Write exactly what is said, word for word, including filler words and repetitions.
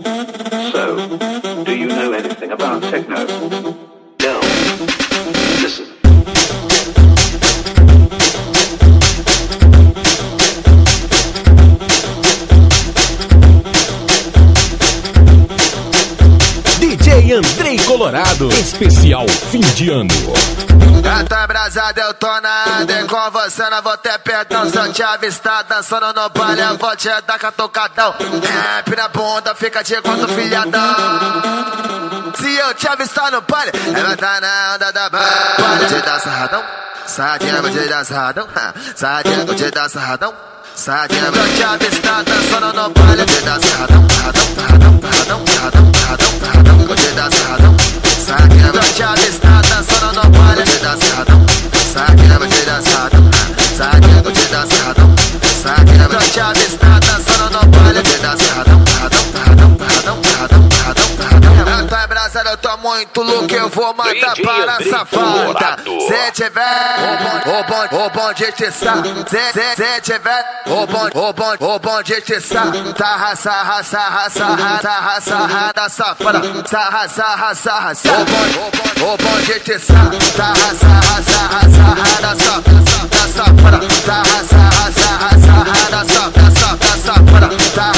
So, do you know anything about techno? No. Listen. D J Andrei Colorado, especial fim de ano. Já tá embrasado, eu tô na área. Com você não vou ter perdão. Se eu te avistar dançando no baile, eu vou te dar catucadão. Rap na bunda, fica de quatro filhadão. Se eu te avistar no baile, eu vou tá na onda da baile. Vou te dar sarradão, sadinha, vou te dar sarradão. Sadinha, vou te dar sarradão. Sadinha, vou te avistar dançando no baile. Vou te dar sarradão, sarradão, sarradão, sarradão, sarradão, sarradão, sarradão. Vou te dar sarradão. Sadinha, vou te avistar dançando no baile. Vou te dar sarradão. Sadinha, vou te dar sarradão. Sadinha, vou te dar sarradão. Sadinha, vou te avistar dançando no baile. Vou te dar sarradão, sarradão, sarradão, sarradão, sarradão, sarradão, sarradão. Eu tô embrasado, eu tô muito louco, eu vou matar para safada. Se tiver o bom, o bom de te sa. Se, se, se tiver o bom, o bom, o bom de te sa. Sarra, sarra, sarra, sarra, sarra, sarra da safada. Sarra, sarra, sarra, sarra. O bom, o bom de te sa. Sarra, sarra, sarra, sarra da safada. Sarra, sarra, sarra, sarra da safada. Sarra,